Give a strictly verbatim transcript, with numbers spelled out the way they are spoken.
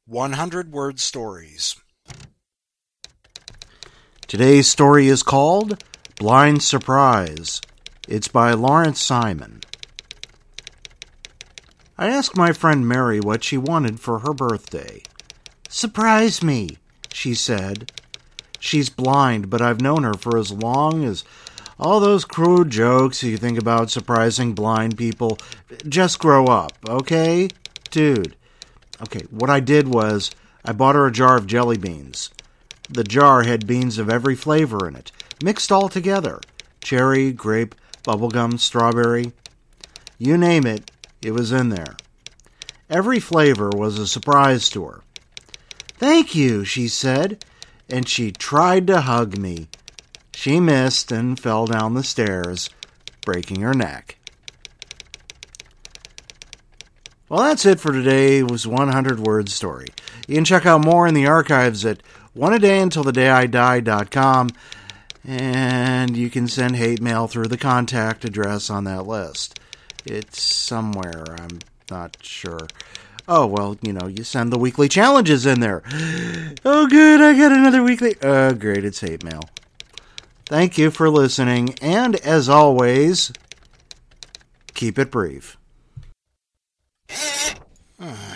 one hundred word stories. Today's story is called Blind Surprise. It's by Lawrence Simon. I asked my friend Mary what she wanted for her birthday. "Surprise me," she said. She's blind, but I've known her for as long as all those crude jokes you think about surprising blind people. Just grow up, okay? Dude. Okay, what I did was I bought her a jar of jelly beans. The jar had beans of every flavor in it, mixed all together. Cherry, grape, bubblegum, strawberry. You name it, it was in there. Every flavor was a surprise to her. "Thank you," she said, and she tried to hug me. She missed and fell down the stairs, breaking her neck. Well, that's it for today. It was a hundred word story. You can check out more in the archives at one a day until the day I die dot com, and you can send hate mail through the contact address on that list. It's somewhere, I'm not sure. Oh, well, you know, you send the weekly challenges in there. Oh, good, I got another weekly... Oh, great, it's hate mail. Thank you for listening, and as always, keep it brief.